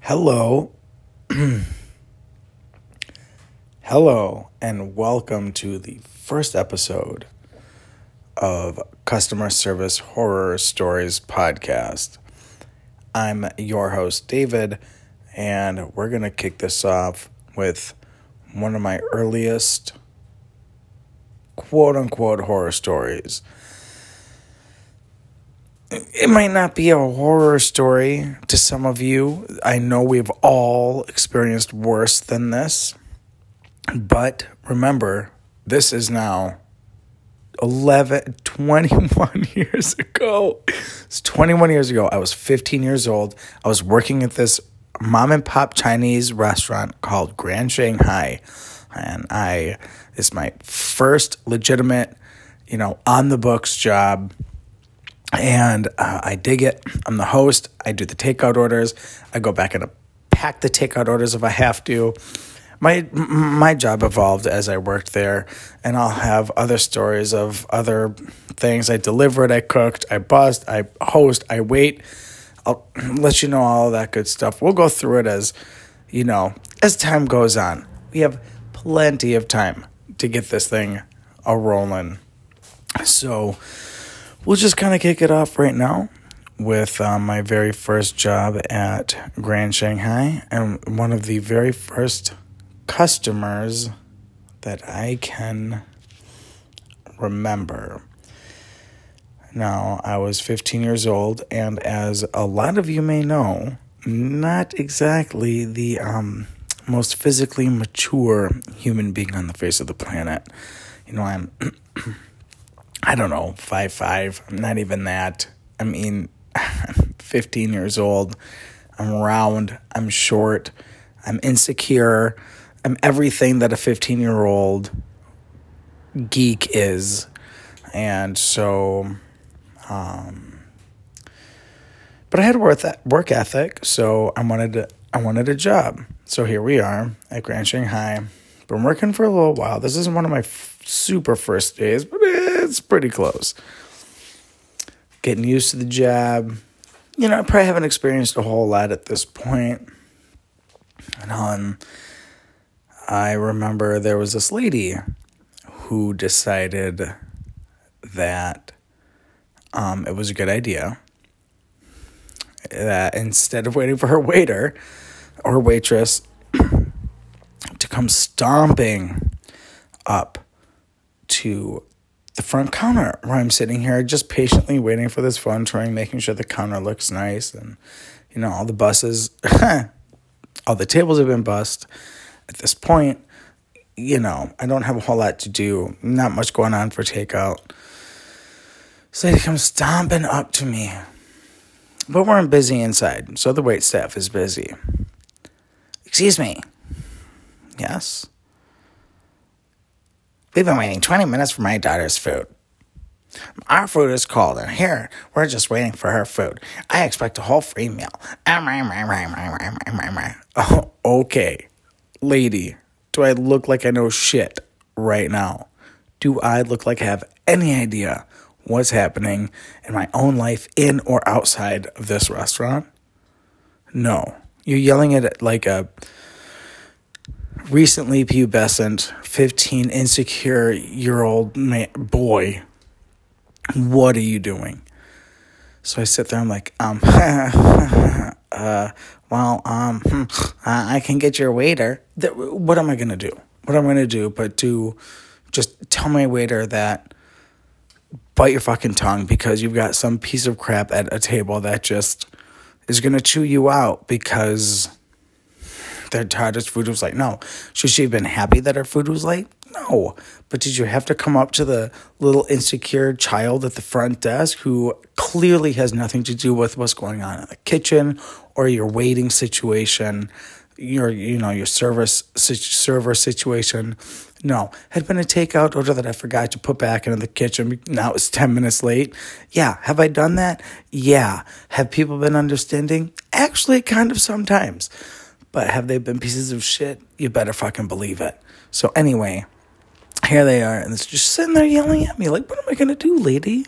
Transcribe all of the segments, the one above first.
Hello. Hello, and welcome to the first episode of Customer Service Horror Stories Podcast. I'm your host, David, and we're going to kick this off with one of my earliest quote-unquote horror stories. It might not be a horror story to some of you. I know we've all experienced worse than this. But remember, this is now 21 years ago. It's 21 years ago. I was 15 years old. I was working at this mom and pop Chinese restaurant called Grand Shanghai. And it's my first legitimate, on the books job. And I dig it. I'm the host. I do the takeout orders. I go back and pack the takeout orders if I have to. My job evolved as I worked there, and I'll have other stories of other things. I delivered, I cooked, I bussed, I host, I wait. I'll let you know all of that good stuff. We'll go through it as time goes on. We have plenty of time to get this thing a-rolling. So we'll just kind of kick it off right now with my very first job at Grand Shanghai, and one of the very first customers that I can remember. Now, I was 15 years old, and as a lot of you may know, not exactly the most physically mature human being on the face of the planet. I'm, I don't know, 5'5", I'm not even that. I'm 15 years old, I'm round, I'm short, I'm insecure, I'm everything that a 15-year-old geek is. And so, but I had work ethic, so I wanted a job. So here we are at Grand Shanghai. Been working for a little while. This isn't one of my super first days, but it's pretty close. Getting used to the job. I probably haven't experienced a whole lot at this point. And I remember there was this lady who decided that it was a good idea that instead of waiting for her waiter or waitress to come stomping up to the front counter where I'm sitting here just patiently waiting for this phone to ring, making sure the counter looks nice, and all the buses, all the tables have been bussed. At this point, I don't have a whole lot to do. Not much going on for takeout. So they come stomping up to me. But we're busy inside, so the wait staff is busy. Excuse me. Yes? We've been waiting 20 minutes for my daughter's food. Our food is cold, and here, we're just waiting for her food. I expect a whole free meal. Oh, okay. Lady, do I look like I know shit right now? Do I look like I have any idea what's happening in my own life in or outside of this restaurant? No. You're yelling at it like a recently pubescent 15 insecure-year-old boy. What are you doing? So I sit there, I'm like, I can get your waiter. What am I going to do? What am I going to do but to just tell my waiter that bite your fucking tongue because you've got some piece of crap at a table that just is going to chew you out because their daughter's food was late. No. Should she have been happy that her food was late? No. But did you have to come up to the little insecure child at the front desk who clearly has nothing to do with what's going on in the kitchen or your waiting situation, your server situation? No. Had been a takeout order that I forgot to put back into the kitchen. Now it's 10 minutes late. Yeah. Have I done that? Yeah. Have people been understanding? Actually, kind of sometimes. But have they been pieces of shit? You better fucking believe it. So anyway, here they are, and it's just sitting there yelling at me like, what am I going to do, lady?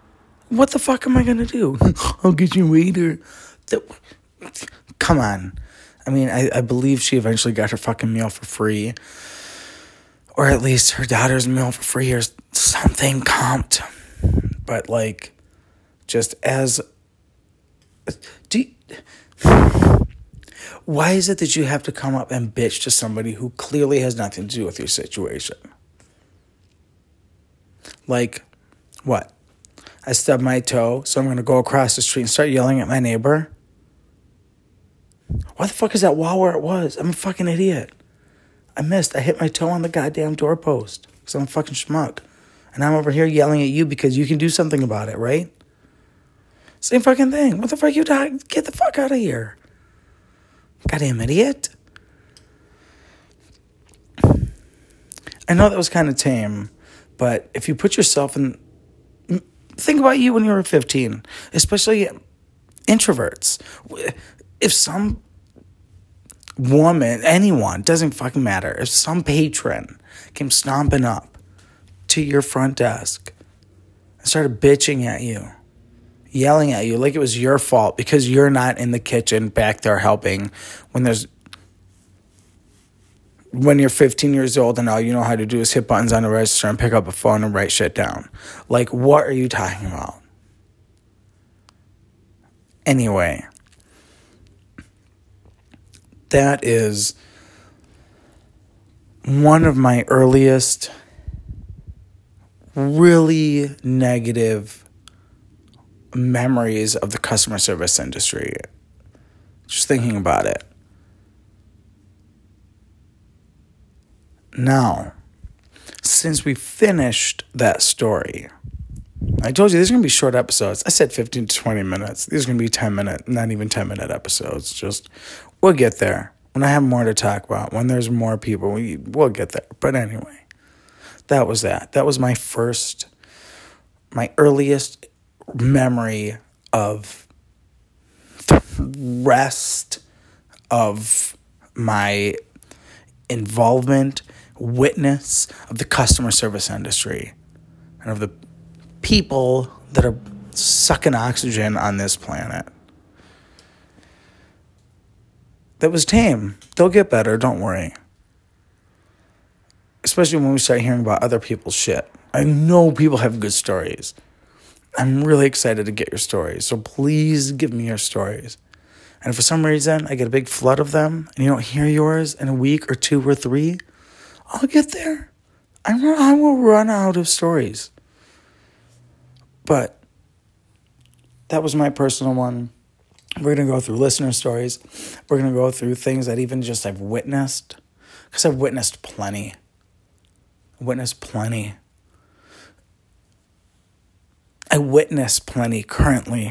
What the fuck am I going to do? I'll get you waiter. Come on. I mean, I believe she eventually got her fucking meal for free. Or at least her daughter's meal for free or something comped. But, like, just as... Why is it that you have to come up and bitch to somebody who clearly has nothing to do with your situation? Like, what? I stubbed my toe, so I'm going to go across the street and start yelling at my neighbor? Why the fuck is that wall where it was? I'm a fucking idiot. I missed. I hit my toe on the goddamn doorpost because I'm a fucking schmuck. And I'm over here yelling at you because you can do something about it, right? Same fucking thing. What the fuck you talking? Get the fuck out of here. Goddamn idiot. I know that was kind of tame, but if you put yourself in... Think about you when you were 15, especially introverts. If some woman, anyone, doesn't fucking matter, if some patron came stomping up to your front desk and started bitching at you, yelling at you like it was your fault because you're not in the kitchen back there helping when you're 15 years old and all you know how to do is hit buttons on the register and pick up a phone and write shit down. Like, what are you talking about? Anyway, that is one of my earliest really negative memories of the customer service industry. Just thinking about it. Now, since we finished that story, I told you these are going to be short episodes. I said 15 to 20 minutes. These are going to be 10-minute, not even 10-minute episodes. Just, we'll get there. When I have more to talk about, when there's more people, we'll get there. But anyway, that was that. That was my earliest memory of the rest of my involvement, witness of the customer service industry and of the people that are sucking oxygen on this planet. That was tame. They'll get better, don't worry. Especially when we start hearing about other people's shit. I know people have good stories. I'm really excited to get your stories. So please give me your stories. And if for some reason I get a big flood of them and you don't hear yours in a week or 2 or 3, I'll get there. I will run out of stories. But that was my personal one. We're going to go through listener stories. We're going to go through things that even just I've witnessed. Because I've witnessed plenty. I witness plenty currently.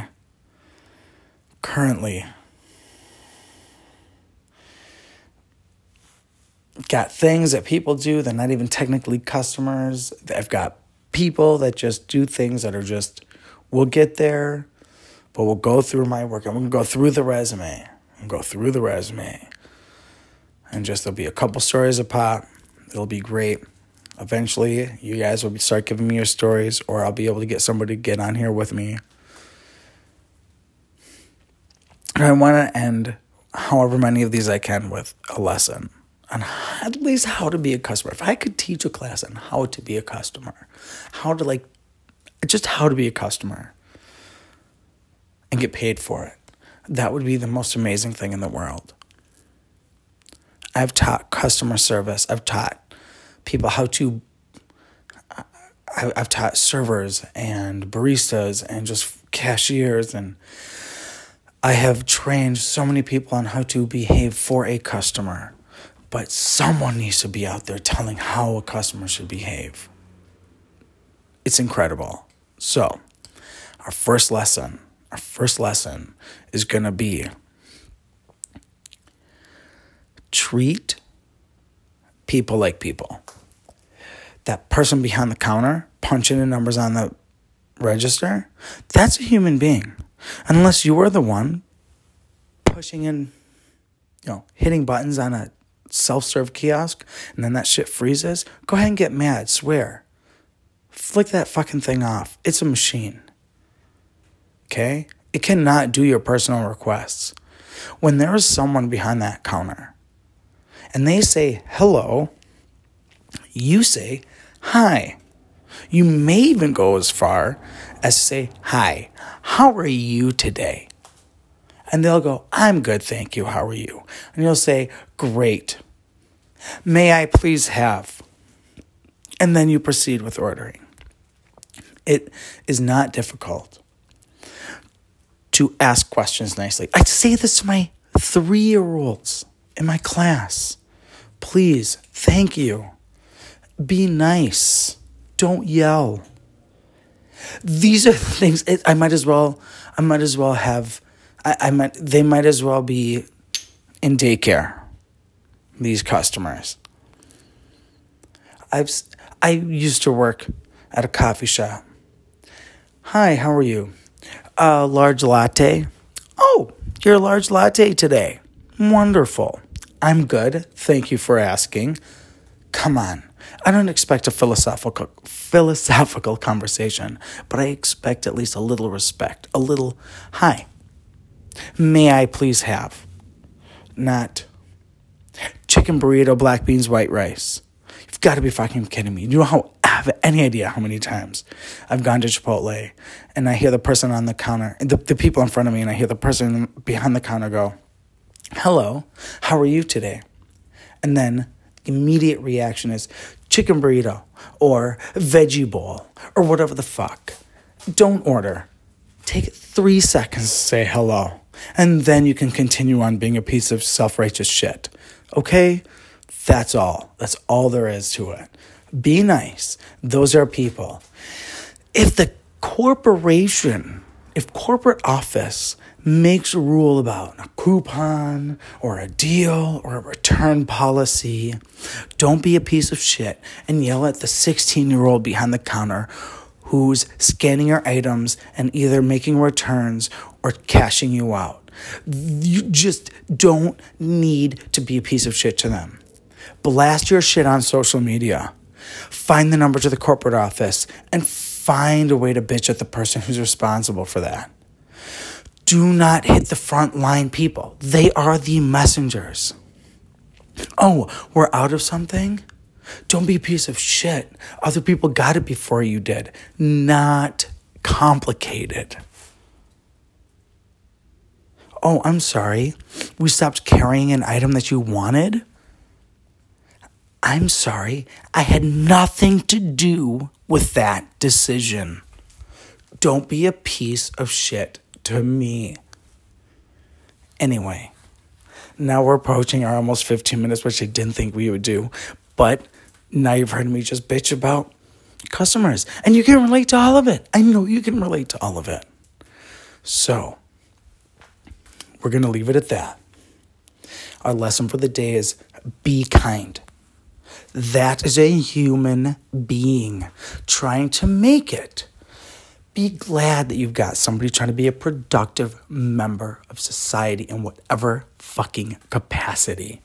Got things that people do that are not even technically customers. I've got people that just do things that are just, we'll get there, but we'll go through my work. I'm going to go through the resume. And just there'll be a couple stories a pop. It'll be great. Eventually, you guys will start giving me your stories, or I'll be able to get somebody to get on here with me. And I want to end however many of these I can with a lesson on at least how to be a customer. If I could teach a class on how to be a customer, how to be a customer and get paid for it, that would be the most amazing thing in the world. I've taught customer service. I've taught people I've taught servers and baristas and just cashiers, and I have trained so many people on how to behave for a customer. But someone needs to be out there telling how a customer should behave. It's incredible. So, our first lesson is going to be treat people like people. That person behind the counter punching the numbers on the register, that's a human being. Unless you are the one pushing in, hitting buttons on a self-serve kiosk and then that shit freezes, go ahead and get mad, swear. Flick that fucking thing off. It's a machine. Okay? It cannot do your personal requests. When there is someone behind that counter and they say hello, you say hi. You may even go as far as to say, hi, how are you today? And they'll go, I'm good, thank you, how are you? And you'll say, great. May I please have? And then you proceed with ordering. It is not difficult to ask questions nicely. I say this to my 3-year-olds in my class. Please, thank you. Be nice. Don't yell. These are the things they might as well be in daycare, these customers. I used to work at a coffee shop. Hi, how are you? Large latte. Oh, you're a large latte today. Wonderful. I'm good. Thank you for asking. Come on. I don't expect a philosophical conversation, but I expect at least a little respect. A little, hi. May I please have? Not chicken burrito, black beans, white rice. You've got to be fucking kidding me. You know I have any idea how many times I've gone to Chipotle and I hear the person on the counter, the people in front of me, and I hear the person behind the counter go, hello, how are you today? And then the immediate reaction is chicken burrito or veggie bowl or whatever the fuck. Don't order. Take 3 seconds to say hello. And then you can continue on being a piece of self-righteous shit. Okay? That's all. That's all there is to it. Be nice. Those are people. If corporate office makes a rule about a coupon or a deal or a return policy, don't be a piece of shit and yell at the 16-year-old behind the counter who's scanning your items and either making returns or cashing you out. You just don't need to be a piece of shit to them. Blast your shit on social media. Find the number to the corporate office and find a way to bitch at the person who's responsible for that. Do not hit the frontline people. They are the messengers. Oh, we're out of something? Don't be a piece of shit. Other people got it before you did. Not complicated. Oh, I'm sorry. We stopped carrying an item that you wanted? I'm sorry. I had nothing to do with that decision. Don't be a piece of shit to me. Anyway, now we're approaching our almost 15 minutes, which I didn't think we would do. But now you've heard me just bitch about customers. And you can relate to all of it. I know you can relate to all of it. So, we're going to leave it at that. Our lesson for the day is be kind. That is a human being trying to make it. Be glad that you've got somebody trying to be a productive member of society in whatever fucking capacity.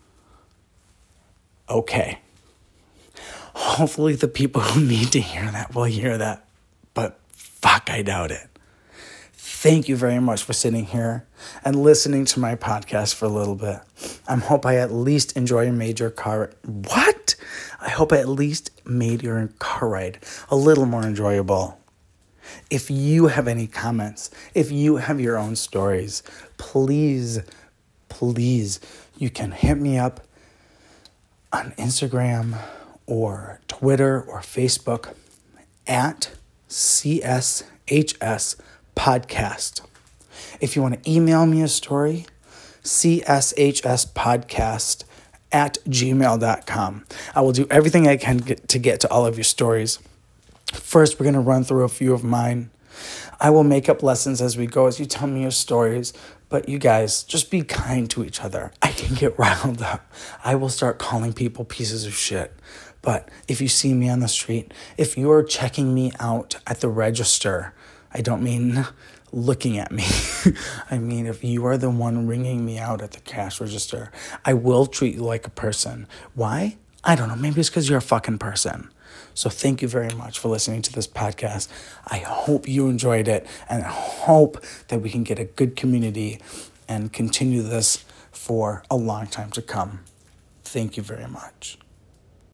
Okay. Hopefully the people who need to hear that will hear that. But fuck, I doubt it. Thank you very much for sitting here and listening to my podcast for a little bit. I hope I at least made your car... What? I hope I at least made your car ride a little more enjoyable. If you have any comments, if you have your own stories, please, you can hit me up on Instagram or Twitter or Facebook at CSHS Podcast. If you want to email me a story, cshspodcast@gmail.com. I will do everything I can to get to all of your stories. First, we're going to run through a few of mine. I will make up lessons as we go, as you tell me your stories. But you guys, just be kind to each other. I can get riled up. I will start calling people pieces of shit. But if you see me on the street, if you're checking me out at the register, I don't mean looking at me. I mean, if you are the one ringing me out at the cash register, I will treat you like a person. Why? I don't know. Maybe it's because you're a fucking person. So thank you very much for listening to this podcast. I hope you enjoyed it, and I hope that we can get a good community and continue this for a long time to come. Thank you very much.